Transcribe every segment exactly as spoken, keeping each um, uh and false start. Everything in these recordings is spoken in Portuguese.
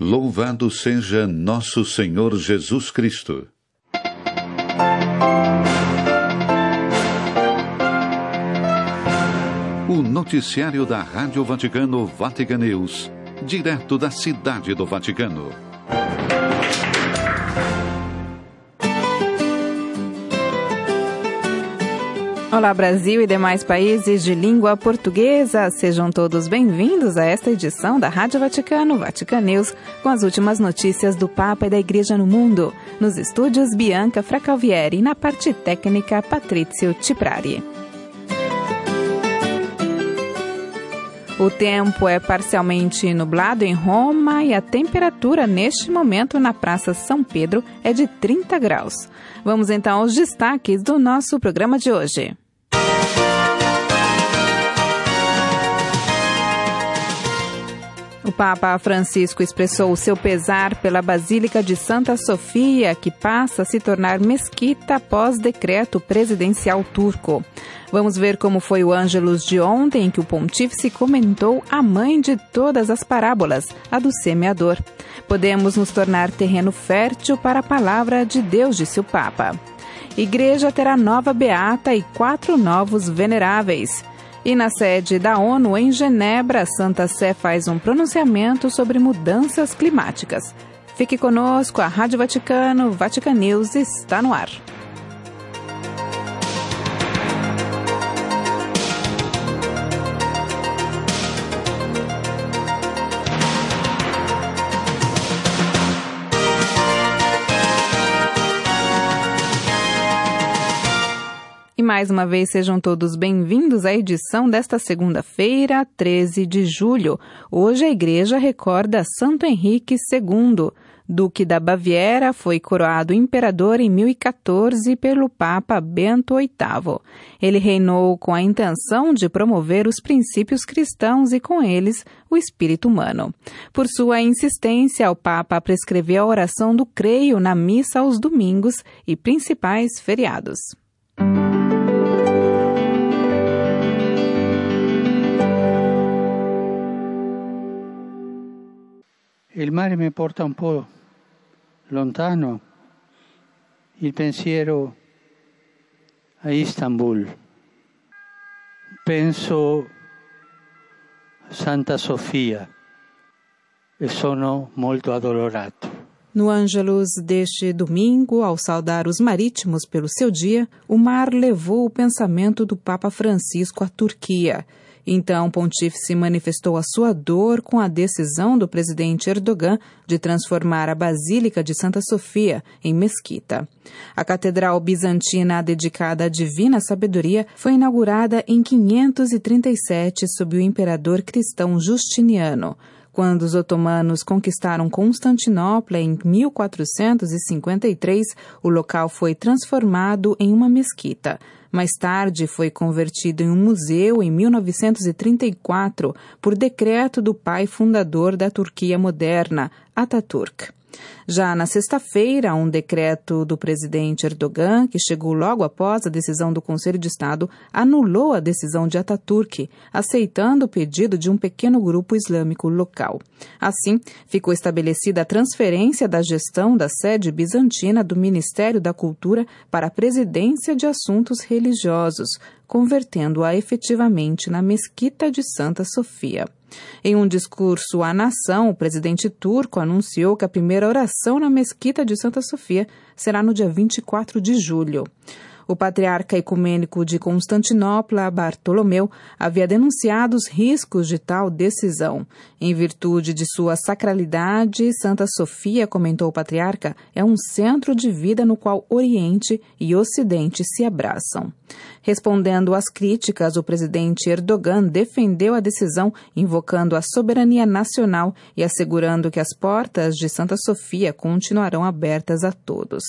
Louvado seja nosso Senhor Jesus Cristo. O noticiário da Rádio Vaticano Vatican News, direto da Cidade do Vaticano. Olá, Brasil e demais países de língua portuguesa, sejam todos bem-vindos a esta edição da Rádio Vaticano Vatican News, com as últimas notícias do Papa e da Igreja no mundo. Nos estúdios, Bianca Fracalvieri e na parte técnica, Patrício Ciprari. O tempo é parcialmente nublado em Roma e a temperatura neste momento na Praça São Pedro é de trinta graus. Vamos então aos destaques do nosso programa de hoje. O Papa Francisco expressou o seu pesar pela Basílica de Santa Sofia, que passa a se tornar mesquita após decreto presidencial turco. Vamos ver como foi o Ângelus de ontem, que o pontífice comentou a mãe de todas as parábolas, a do semeador. Podemos nos tornar terreno fértil para a palavra de Deus, disse o Papa. Igreja terá nova beata e quatro novos veneráveis. E na sede da ONU, em Genebra, a Santa Sé faz um pronunciamento sobre mudanças climáticas. Fique conosco, a Rádio Vaticano, Vatican News está no ar. E mais uma vez sejam todos bem-vindos à edição desta segunda-feira, treze de julho. Hoje a Igreja recorda Santo Henrique segundo. Duque da Baviera, foi coroado imperador em mil e quatorze pelo Papa Bento oitavo. Ele reinou com a intenção de promover os princípios cristãos e, com eles, o espírito humano. Por sua insistência, o Papa prescreveu a oração do creio na missa aos domingos e principais feriados. Il mare mi porta un po' lontano, il pensiero a Istanbul. Penso a Santa Sofia e sono molto addolorato. No Ângelus deste domingo, ao saudar os marítimos pelo seu dia, o mar levou o pensamento do Papa Francisco à Turquia. Então, o pontífice manifestou a sua dor com a decisão do presidente Erdogan de transformar a Basílica de Santa Sofia em mesquita. A catedral bizantina dedicada à divina sabedoria foi inaugurada em quinhentos e trinta e sete sob o imperador cristão Justiniano. Quando os otomanos conquistaram Constantinopla em mil quatrocentos e cinquenta e três, o local foi transformado em uma mesquita. Mais tarde foi convertido em um museu em mil novecentos e trinta e quatro por decreto do pai fundador da Turquia moderna, Atatürk. Já na sexta-feira, um decreto do presidente Erdogan, que chegou logo após a decisão do Conselho de Estado, anulou a decisão de Atatürk, aceitando o pedido de um pequeno grupo islâmico local. Assim, ficou estabelecida a transferência da gestão da sede bizantina do Ministério da Cultura para a Presidência de Assuntos Religiosos, convertendo-a efetivamente na Mesquita de Santa Sofia. Em um discurso à nação, o presidente turco anunciou que a primeira oração na Mesquita de Santa Sofia será no dia vinte e quatro de julho. O patriarca ecumênico de Constantinopla, Bartolomeu, havia denunciado os riscos de tal decisão. Em virtude de sua sacralidade, Santa Sofia, comentou o patriarca, é um centro de vida no qual Oriente e Ocidente se abraçam. Respondendo às críticas, o presidente Erdogan defendeu a decisão, invocando a soberania nacional e assegurando que as portas de Santa Sofia continuarão abertas a todos.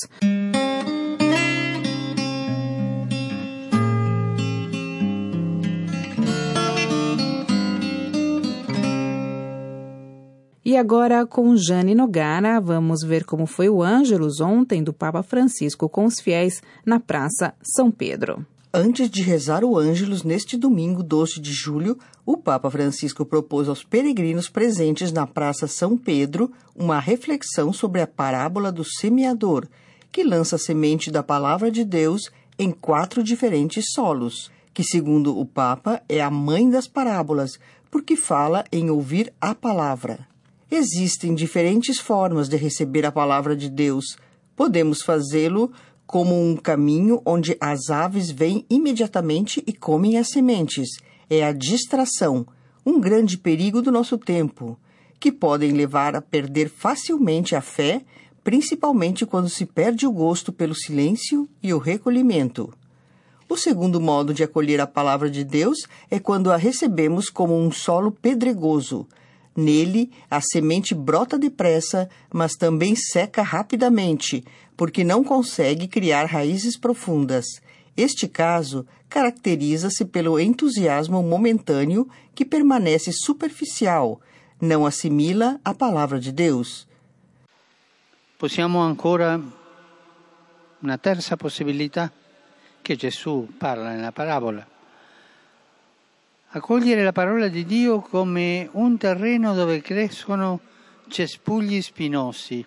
E agora, com Jane Nogara, vamos ver como foi o Ângelus ontem do Papa Francisco com os fiéis na Praça São Pedro. Antes de rezar o Ângelus neste domingo doze de julho, o Papa Francisco propôs aos peregrinos presentes na Praça São Pedro uma reflexão sobre a parábola do semeador, que lança a semente da palavra de Deus em quatro diferentes solos, que, segundo o Papa, é a mãe das parábolas, porque fala em ouvir a palavra. Existem diferentes formas de receber a palavra de Deus. Podemos fazê-lo como um caminho onde as aves vêm imediatamente e comem as sementes. É a distração, um grande perigo do nosso tempo, que podem levar a perder facilmente a fé, principalmente quando se perde o gosto pelo silêncio e o recolhimento. O segundo modo de acolher a palavra de Deus é quando a recebemos como um solo pedregoso. Nele, a semente brota depressa, mas também seca rapidamente, porque não consegue criar raízes profundas. Este caso caracteriza-se pelo entusiasmo momentâneo que permanece superficial, não assimila a palavra de Deus. Possiamo ancora una terza possibilità che Gesù parla nella parabola. Accogliere la parola di Dio come un terreno dove crescono cespugli spinosi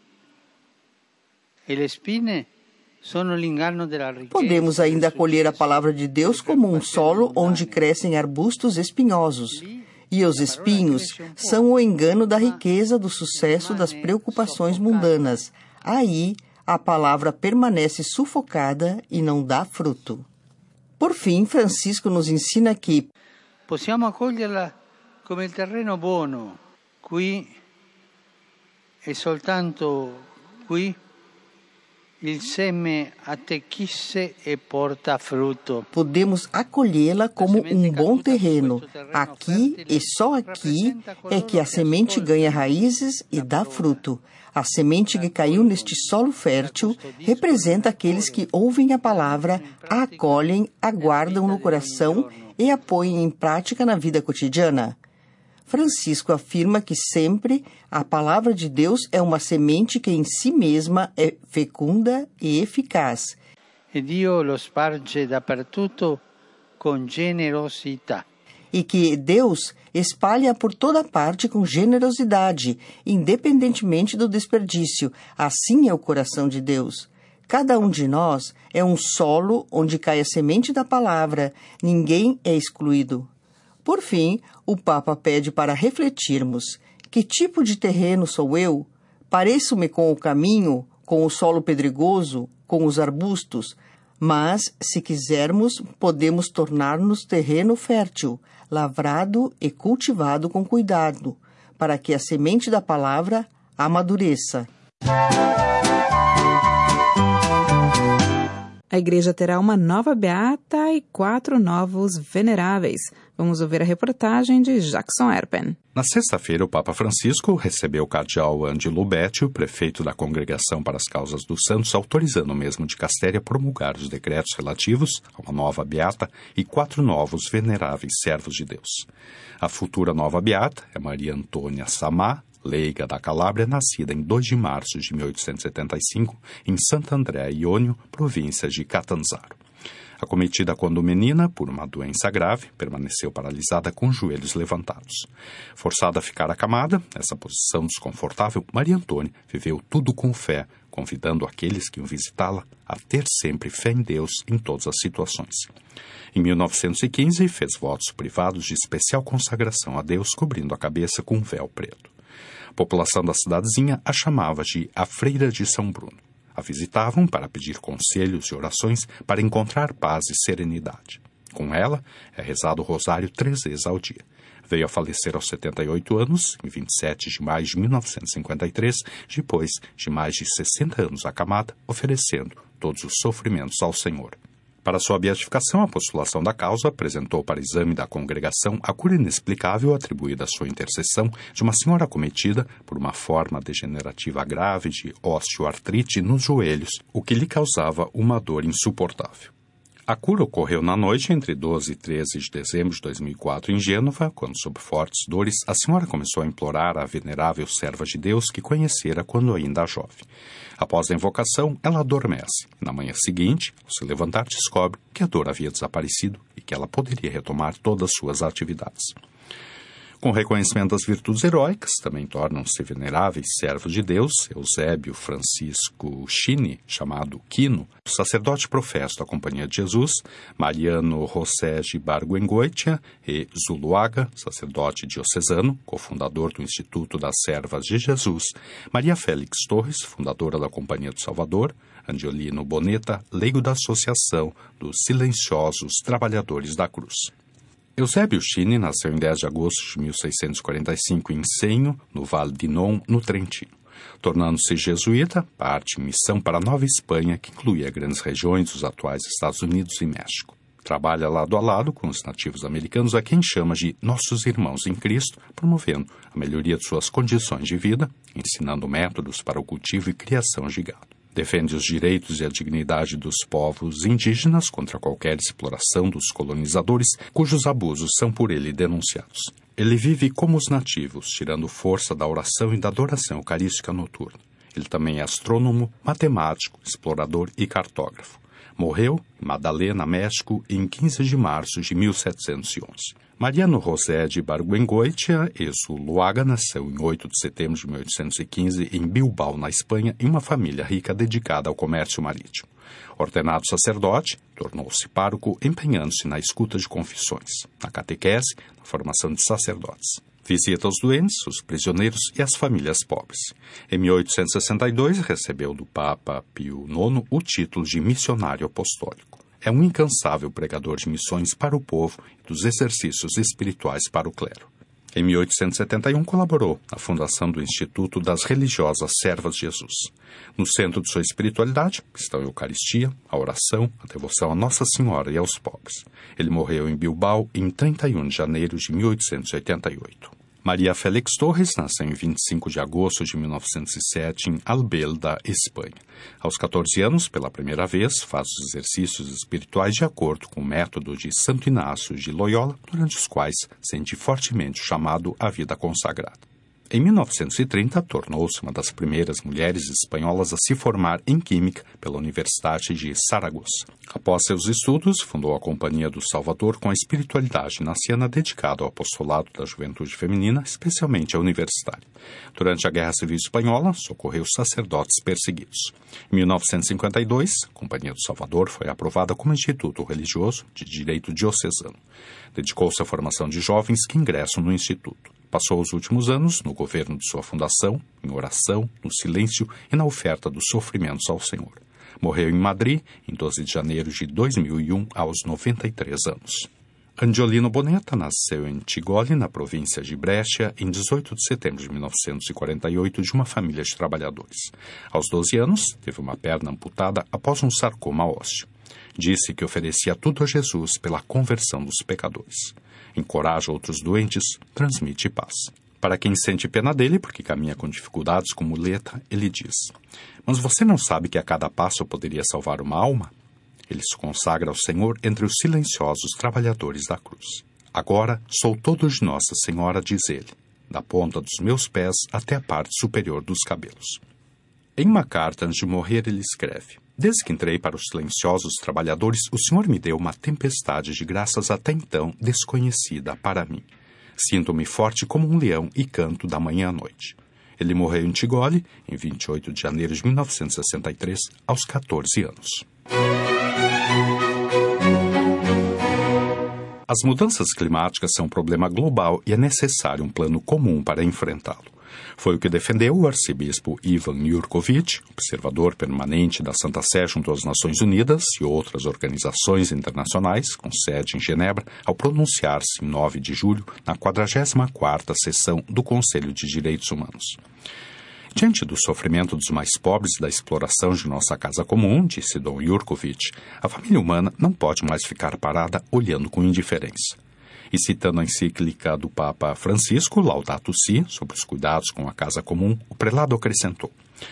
e le spine sono l'inganno della riqueza. Podemos ainda acolher a palavra de Deus como um solo onde crescem arbustos espinhosos, e os espinhos são o engano da riqueza, do sucesso, das preocupações mundanas. Aí, a palavra permanece sufocada e não dá fruto. Por fim, Francisco nos ensina que possiamo accoglierla come il terreno buono. Qui e soltanto qui il seme attecchisce e porta frutto. Podemos acolhê-la como um bom terreno. Aqui e só aqui é que a semente ganha raízes e dá fruto. A semente que caiu neste solo fértil representa aqueles que ouvem a palavra, a acolhem, aguardam no coração e a põem em prática na vida cotidiana. Francisco afirma que sempre a palavra de Deus é uma semente que em si mesma é fecunda e eficaz. E Dio lo sparge dappertutto con generosità. E que Deus espalha por toda parte com generosidade, independentemente do desperdício. Assim é o coração de Deus. Cada um de nós é um solo onde cai a semente da palavra. Ninguém é excluído. Por fim, o Papa pede para refletirmos: que tipo de terreno sou eu? Pareço-me com o caminho, com o solo pedregoso, com os arbustos? Mas, se quisermos, podemos tornar-nos terreno fértil, lavrado e cultivado com cuidado, para que a semente da palavra amadureça. A igreja terá uma nova beata e quatro novos veneráveis. Vamos ouvir a reportagem de Jackson Erpen. Na sexta-feira, o Papa Francisco recebeu o cardeal Angelo Betti, o prefeito da Congregação para as Causas dos Santos, autorizando o mesmo de Castéria a promulgar os decretos relativos a uma nova beata e quatro novos veneráveis servos de Deus. A futura nova beata é Maria Antônia Samá, leiga da Calábria, nascida em dois de março de mil oitocentos e setenta e cinco, em Sant'Andrea Ionio, província de Catanzaro. Acometida quando menina por uma doença grave, permaneceu paralisada com os joelhos levantados. Forçada a ficar acamada, nessa posição desconfortável, Maria Antônia viveu tudo com fé, convidando aqueles que iam visitá-la a ter sempre fé em Deus em todas as situações. Em mil novecentos e quinze, fez votos privados de especial consagração a Deus, cobrindo a cabeça com um véu preto. A população da cidadezinha a chamava de a Freira de São Bruno. A visitavam para pedir conselhos e orações para encontrar paz e serenidade. Com ela, é rezado o rosário três vezes ao dia. Veio a falecer aos setenta e oito anos, em vinte e sete de maio de mil novecentos e cinquenta e três, depois de mais de sessenta anos acamada, oferecendo todos os sofrimentos ao Senhor. Para sua beatificação, a postulação da causa apresentou para exame da congregação a cura inexplicável atribuída à sua intercessão de uma senhora acometida por uma forma degenerativa grave de osteoartrite nos joelhos, o que lhe causava uma dor insuportável. A cura ocorreu na noite entre doze e treze de dezembro de dois mil e quatro em Gênova, quando, sob fortes dores, a senhora começou a implorar à venerável serva de Deus que conhecera quando ainda jovem. Após a invocação, ela adormece. Na manhã seguinte, ao se levantar, descobre que a dor havia desaparecido e que ela poderia retomar todas suas atividades. Com o reconhecimento das virtudes heróicas, também tornam-se veneráveis servos de Deus Eusébio Francisco Chini, chamado Quino, sacerdote professo da Companhia de Jesus, Mariano José de Barguengoitia e Zuluaga, sacerdote diocesano, cofundador do Instituto das Servas de Jesus, Maria Félix Torres, fundadora da Companhia do Salvador, Angiolino Bonetta, leigo da Associação dos Silenciosos Trabalhadores da Cruz. Eusébio Chini nasceu em dez de agosto de mil seiscentos e quarenta e cinco em Senho, no Vale di Non, no Trentino. Tornando-se jesuíta, parte em missão para a Nova Espanha, que incluía grandes regiões dos atuais Estados Unidos e México. Trabalha lado a lado com os nativos americanos, a quem chama de nossos irmãos em Cristo, promovendo a melhoria de suas condições de vida, ensinando métodos para o cultivo e criação de gado. Defende os direitos e a dignidade dos povos indígenas contra qualquer exploração dos colonizadores, cujos abusos são por ele denunciados. Ele vive como os nativos, tirando força da oração e da adoração eucarística noturna. Ele também é astrônomo, matemático, explorador e cartógrafo. Morreu em Madalena, México, em quinze de março de mil setecentos e onze. Mariano José de Barguengoitia e Zuluaga nasceu em oito de setembro de mil oitocentos e quinze em Bilbao, na Espanha, em uma família rica dedicada ao comércio marítimo. Ordenado sacerdote, tornou-se pároco, empenhando-se na escuta de confissões, na catequese, na formação de sacerdotes. Visita os doentes, os prisioneiros e as famílias pobres. Em mil oitocentos e sessenta e dois, recebeu do Papa Pio nono o título de missionário apostólico. É um incansável pregador de missões para o povo e dos exercícios espirituais para o clero. Em mil oitocentos e setenta e um, colaborou na fundação do Instituto das Religiosas Servas de Jesus. No centro de sua espiritualidade estão a Eucaristia, a oração, a devoção a Nossa Senhora e aos pobres. Ele morreu em Bilbao em trinta e um de janeiro de mil oitocentos e oitenta e oito. Maria Félix Torres nasceu em vinte e cinco de agosto de mil novecentos e sete em Albelda, Espanha. Aos catorze anos, pela primeira vez, faz os exercícios espirituais de acordo com o método de Santo Inácio de Loyola, durante os quais sente fortemente o chamado à vida consagrada. Em mil novecentos e trinta, tornou-se uma das primeiras mulheres espanholas a se formar em Química pela Universidade de Saragoça. Após seus estudos, fundou a Companhia do Salvador com a espiritualidade naciana dedicada ao apostolado da juventude feminina, especialmente a universitária. Durante a Guerra Civil Espanhola, socorreu sacerdotes perseguidos. Em mil novecentos e cinquenta e dois, a Companhia do Salvador foi aprovada como Instituto Religioso de Direito Diocesano. Dedicou-se à formação de jovens que ingressam no Instituto. Passou os últimos anos no governo de sua fundação, em oração, no silêncio e na oferta dos sofrimentos ao Senhor. Morreu em Madrid, em doze de janeiro de dois mil e um, aos noventa e três anos. Angiolino Bonetta nasceu em Tigoli, na província de Brescia, em dezoito de setembro de mil novecentos e quarenta e oito, de uma família de trabalhadores. Aos doze anos, teve uma perna amputada após um sarcoma ósseo. Disse que oferecia tudo a Jesus pela conversão dos pecadores. Encoraja outros doentes, transmite paz. Para quem sente pena dele, porque caminha com dificuldades com muleta, ele diz: mas você não sabe que a cada passo poderia salvar uma alma? Ele se consagra ao Senhor entre os silenciosos trabalhadores da cruz. Agora sou todo de Nossa Senhora, diz ele, da ponta dos meus pés até a parte superior dos cabelos. Em uma carta antes de morrer, ele escreve: desde que entrei para os silenciosos trabalhadores, o Senhor me deu uma tempestade de graças até então desconhecida para mim. Sinto-me forte como um leão e canto da manhã à noite. Ele morreu em Tigoli, em vinte e oito de janeiro de mil novecentos e sessenta e três, aos catorze anos. As mudanças climáticas são um problema global e é necessário um plano comum para enfrentá-lo. Foi o que defendeu o arcebispo Ivan Jurkovic, observador permanente da Santa Sé junto às Nações Unidas e outras organizações internacionais, com sede em Genebra, ao pronunciar-se em nove de julho na quadragésima quarta sessão do Conselho de Direitos Humanos. Diante do sofrimento dos mais pobres e da exploração de nossa casa comum, disse Dom Jurkovic, a família humana não pode mais ficar parada olhando com indiferença. E citando a encíclica do Papa Francisco, Laudato Si, sobre os cuidados com a casa comum, o prelado acrescentou: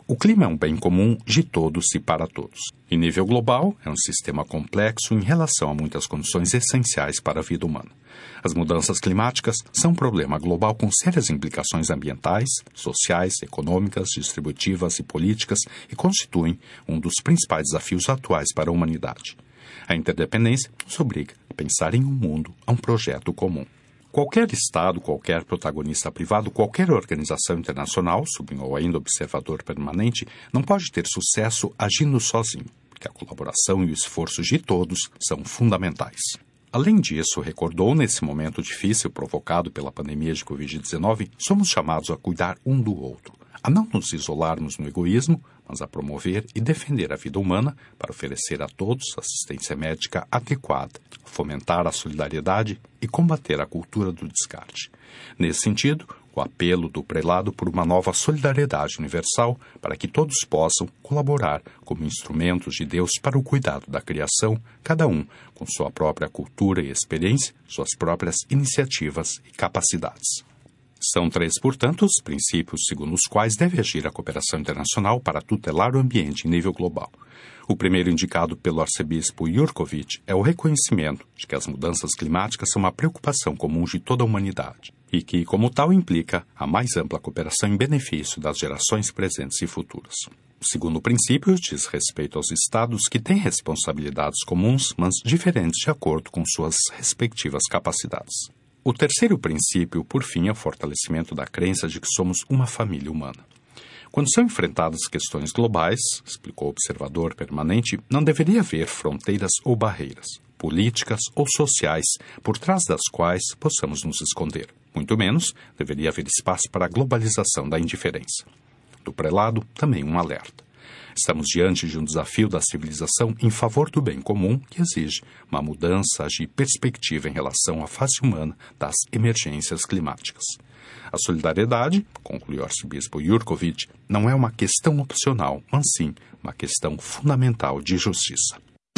O clima é um bem comum de todos e para todos. Em nível global, é um sistema complexo em relação a muitas condições essenciais para a vida humana. As mudanças climáticas são um problema global com sérias implicações ambientais, sociais, econômicas, distributivas e políticas e constituem um dos principais desafios atuais para a humanidade. A interdependência nos obriga a pensar em um mundo, a um projeto comum. Qualquer Estado, qualquer protagonista privado, qualquer organização internacional, sublinhou ainda o observador permanente, não pode ter sucesso agindo sozinho, porque a colaboração e o esforço de todos são fundamentais. Além disso, recordou, nesse momento difícil provocado pela pandemia de covid dezenove, somos chamados a cuidar um do outro, a não nos isolarmos no egoísmo, mas a promover e defender a vida humana para oferecer a todos assistência médica adequada, fomentar a solidariedade e combater a cultura do descarte. Nesse sentido, o apelo do prelado por uma nova solidariedade universal para que todos possam colaborar como instrumentos de Deus para o cuidado da criação, cada um com sua própria cultura e experiência, suas próprias iniciativas e capacidades. São três, portanto, os princípios segundo os quais deve agir a cooperação internacional para tutelar o ambiente em nível global. O primeiro, indicado pelo arcebispo Jurkovic, é o reconhecimento de que as mudanças climáticas são uma preocupação comum de toda a humanidade e que, como tal, implica a mais ampla cooperação em benefício das gerações presentes e futuras. O segundo princípio diz respeito aos Estados que têm responsabilidades comuns, mas diferentes de acordo com suas respectivas capacidades. O terceiro princípio, por fim, é o fortalecimento da crença de que somos uma família humana. Quando são enfrentadas questões globais, explicou o observador permanente, não deveria haver fronteiras ou barreiras, políticas ou sociais, por trás das quais possamos nos esconder. Muito menos deveria haver espaço para a globalização da indiferença. Do prelado, também um alerta. Estamos diante de um desafio da civilização em favor do bem comum que exige uma mudança de perspectiva em relação à face humana das emergências climáticas. A solidariedade, concluiu o arcebispo Jurkovic, não é uma questão opcional, mas sim uma questão fundamental de justiça.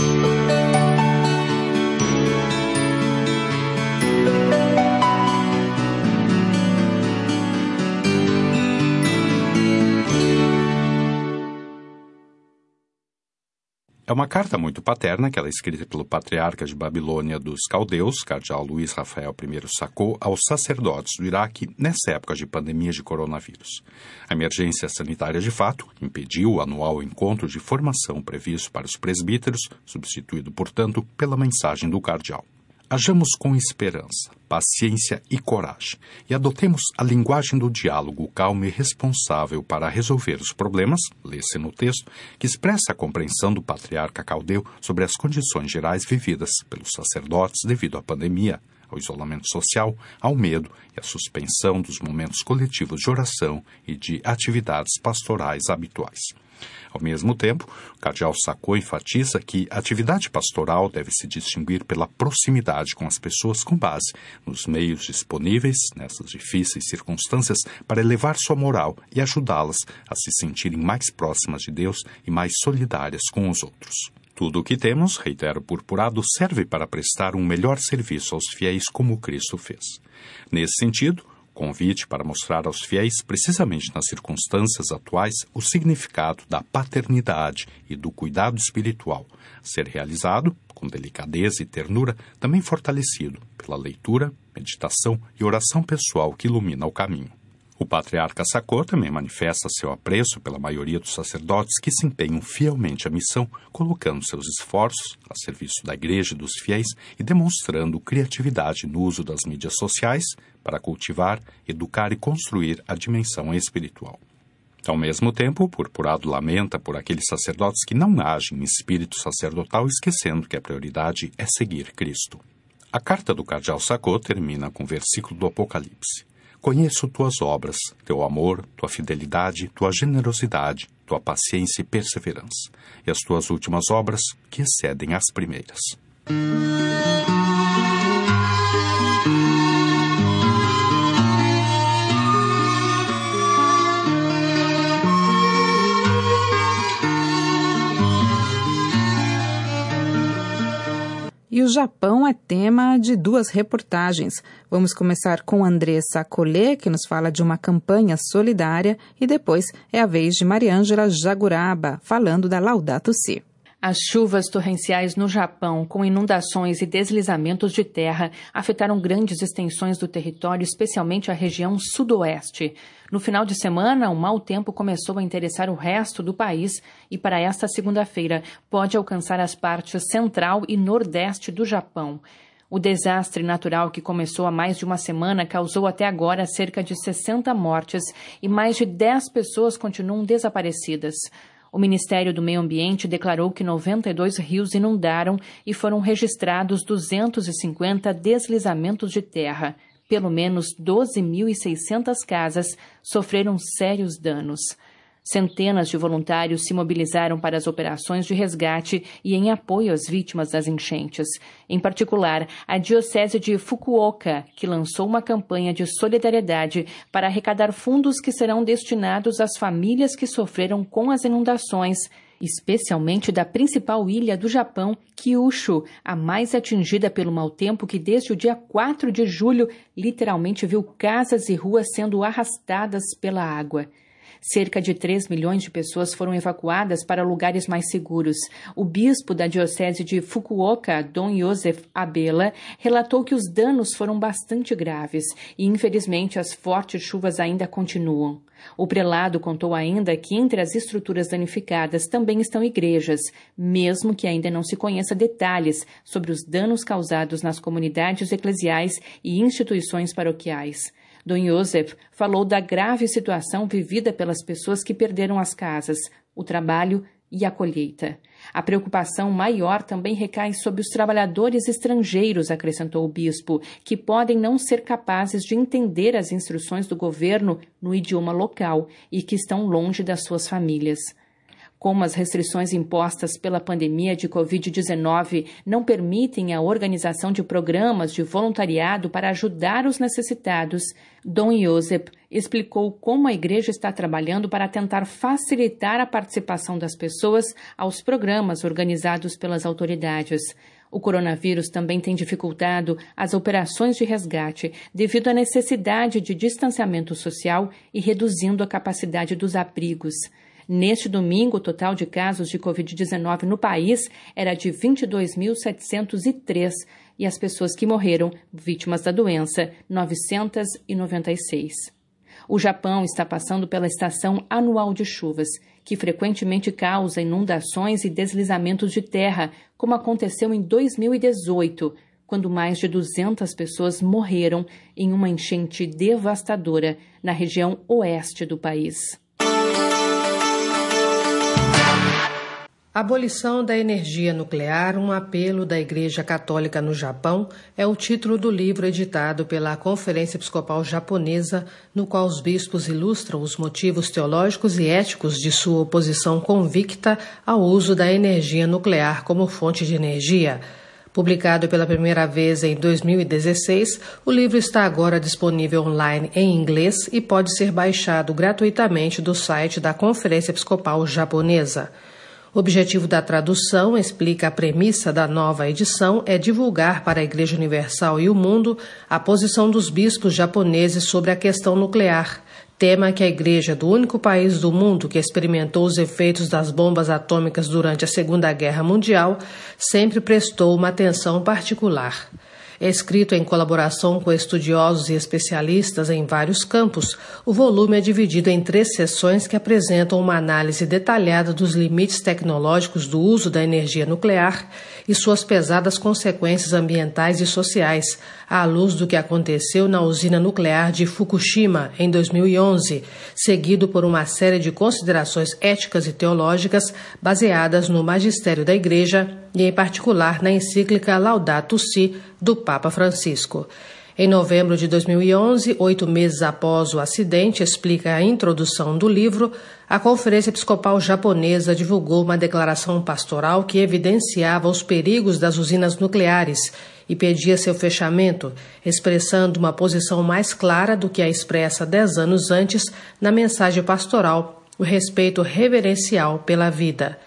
É uma carta muito paterna, que ela é escrita pelo patriarca de Babilônia dos Caldeus, cardeal Luiz Rafael I Sacco, aos sacerdotes do Iraque nessa época de pandemia de coronavírus. A emergência sanitária, de fato, impediu o anual encontro de formação previsto para os presbíteros, substituído, portanto, pela mensagem do cardeal. Hajamos com esperança, paciência e coragem, e adotemos a linguagem do diálogo calmo e responsável para resolver os problemas, lê-se no texto, que expressa a compreensão do patriarca caldeu sobre as condições gerais vividas pelos sacerdotes devido à pandemia, ao isolamento social, ao medo e à suspensão dos momentos coletivos de oração e de atividades pastorais habituais. Ao mesmo tempo, o cardeal Sacco enfatiza que a atividade pastoral deve se distinguir pela proximidade com as pessoas com base nos meios disponíveis nessas difíceis circunstâncias para elevar sua moral e ajudá-las a se sentirem mais próximas de Deus e mais solidárias com os outros. Tudo o que temos, reitero o purpurado, serve para prestar um melhor serviço aos fiéis como Cristo fez. Nesse sentido, convite para mostrar aos fiéis, precisamente nas circunstâncias atuais, o significado da paternidade e do cuidado espiritual, ser realizado, com delicadeza e ternura, também fortalecido pela leitura, meditação e oração pessoal que ilumina o caminho. O patriarca Sacco também manifesta seu apreço pela maioria dos sacerdotes que se empenham fielmente à missão, colocando seus esforços a serviço da Igreja e dos fiéis e demonstrando criatividade no uso das mídias sociais para cultivar, educar e construir a dimensão espiritual. Ao mesmo tempo, o purpurado lamenta por aqueles sacerdotes que não agem em espírito sacerdotal, esquecendo que a prioridade é seguir Cristo. A carta do cardeal Sacco termina com o versículo do Apocalipse. Conheço tuas obras, teu amor, tua fidelidade, tua generosidade, tua paciência e perseverança, e as tuas últimas obras que excedem as primeiras. E o Japão é tema de duas reportagens. Vamos começar com Andressa Collet, que nos fala de uma campanha solidária, e depois é a vez de Mariângela Jaguraba, falando da Laudato Si. As chuvas torrenciais no Japão, com inundações e deslizamentos de terra, afetaram grandes extensões do território, especialmente a região sudoeste. No final de semana, o mau tempo começou a interessar o resto do país e, para esta segunda-feira, pode alcançar as partes central e nordeste do Japão. O desastre natural que começou há mais de uma semana causou até agora cerca de sessenta mortes e mais de dez pessoas continuam desaparecidas. O Ministério do Meio Ambiente declarou que noventa e dois rios inundaram e foram registrados duzentos e cinquenta deslizamentos de terra. Pelo menos doze mil e seiscentas casas sofreram sérios danos. Centenas de voluntários se mobilizaram para as operações de resgate e em apoio às vítimas das enchentes. Em particular, a Diocese de Fukuoka, que lançou uma campanha de solidariedade para arrecadar fundos que serão destinados às famílias que sofreram com as inundações, especialmente da principal ilha do Japão, Kyushu, a mais atingida pelo mau tempo que desde o dia quatro de julho literalmente viu casas e ruas sendo arrastadas pela água. Cerca de três milhões de pessoas foram evacuadas para lugares mais seguros. O bispo da diocese de Fukuoka, Dom Joseph Abela, relatou que os danos foram bastante graves e, infelizmente, as fortes chuvas ainda continuam. O prelado contou ainda que entre as estruturas danificadas também estão igrejas, mesmo que ainda não se conheça detalhes sobre os danos causados nas comunidades eclesiais e instituições paroquiais. Dom Joseph falou da grave situação vivida pelas pessoas que perderam as casas, o trabalho e a colheita. A preocupação maior também recai sobre os trabalhadores estrangeiros, acrescentou o bispo, que podem não ser capazes de entender as instruções do governo no idioma local e que estão longe das suas famílias. Como as restrições impostas pela pandemia de covid dezenove não permitem a organização de programas de voluntariado para ajudar os necessitados, Dom Joseph explicou como a igreja está trabalhando para tentar facilitar a participação das pessoas aos programas organizados pelas autoridades. O coronavírus também tem dificultado as operações de resgate devido à necessidade de distanciamento social e reduzindo a capacidade dos abrigos. Neste domingo, o total de casos de covid dezenove no país era de vinte e dois mil setecentos e três e as pessoas que morreram, vítimas da doença, novecentos e noventa e seis. O Japão está passando pela estação anual de chuvas, que frequentemente causa inundações e deslizamentos de terra, como aconteceu em dois mil e dezoito, quando mais de duzentas pessoas morreram em uma enchente devastadora na região oeste do país. Abolição da energia nuclear, um apelo da Igreja Católica no Japão, é o título do livro editado pela Conferência Episcopal Japonesa, no qual os bispos ilustram os motivos teológicos e éticos de sua oposição convicta ao uso da energia nuclear como fonte de energia. Publicado pela primeira vez em dois mil e dezesseis, o livro está agora disponível online em inglês e pode ser baixado gratuitamente do site da Conferência Episcopal Japonesa. O objetivo da tradução, explica a premissa da nova edição, é divulgar para a Igreja Universal e o mundo a posição dos bispos japoneses sobre a questão nuclear, tema que a Igreja do único país do mundo que experimentou os efeitos das bombas atômicas durante a Segunda Guerra Mundial sempre prestou uma atenção particular. Escrito em colaboração com estudiosos e especialistas em vários campos, o volume é dividido em três seções que apresentam uma análise detalhada dos limites tecnológicos do uso da energia nuclear e suas pesadas consequências ambientais e sociais, à luz do que aconteceu na usina nuclear de Fukushima em dois mil e onze, seguido por uma série de considerações éticas e teológicas baseadas no magistério da Igreja e, em particular, na encíclica Laudato Si, do Papa Francisco. Em novembro de dois mil e onze, oito meses após o acidente, explica a introdução do livro, a Conferência Episcopal Japonesa divulgou uma declaração pastoral que evidenciava os perigos das usinas nucleares e pedia seu fechamento, expressando uma posição mais clara do que a expressa dez anos antes na mensagem pastoral, o respeito reverencial pela vida.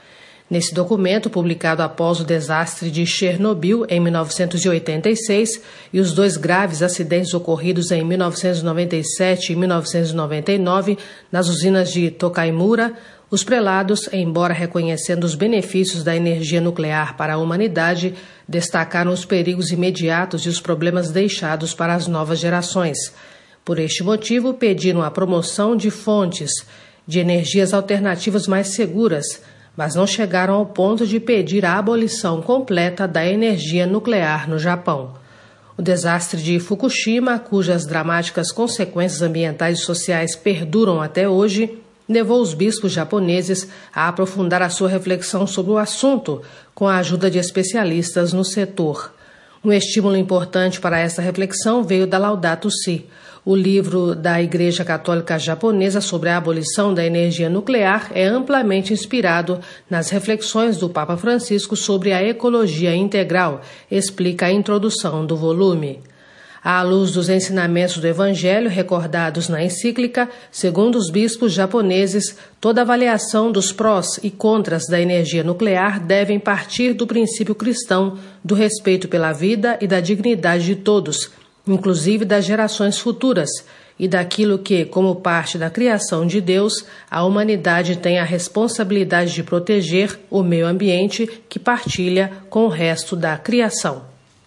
Nesse documento, publicado após o desastre de Chernobyl em mil novecentos e oitenta e seis e os dois graves acidentes ocorridos em mil novecentos e noventa e sete e mil novecentos e noventa e nove nas usinas de Tokaimura, os prelados, embora reconhecendo os benefícios da energia nuclear para a humanidade, destacaram os perigos imediatos e os problemas deixados para as novas gerações. Por este motivo, pediram a promoção de fontes de energias alternativas mais seguras, mas não chegaram ao ponto de pedir a abolição completa da energia nuclear no Japão. O desastre de Fukushima, cujas dramáticas consequências ambientais e sociais perduram até hoje, levou os bispos japoneses a aprofundar a sua reflexão sobre o assunto com a ajuda de especialistas no setor. Um estímulo importante para essa reflexão veio da Laudato Si, o livro da Igreja Católica Japonesa sobre a abolição da energia nuclear é amplamente inspirado nas reflexões do Papa Francisco sobre a ecologia integral, explica a introdução do volume. À luz dos ensinamentos do Evangelho recordados na encíclica, segundo os bispos japoneses, toda avaliação dos prós e contras da energia nuclear devem partir do princípio cristão do respeito pela vida e da dignidade de todos, inclusive das gerações futuras, e daquilo que, como parte da criação de Deus, a humanidade tem a responsabilidade de proteger o meio ambiente que partilha com o resto da criação.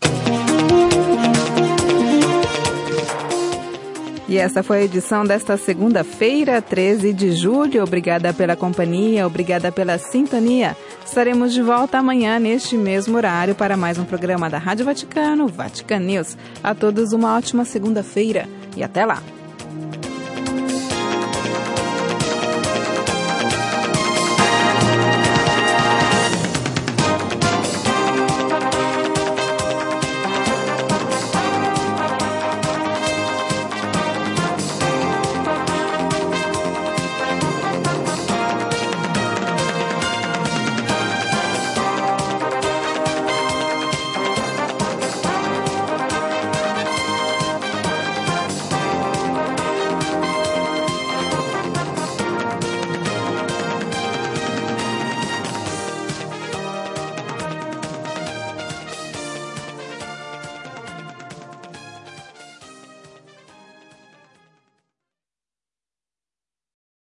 E essa foi a edição desta segunda-feira, treze de julho. Obrigada pela companhia, obrigada pela sintonia. Estaremos de volta amanhã neste mesmo horário para mais um programa da Rádio Vaticano, Vatican News. A todos uma ótima segunda-feira e até lá!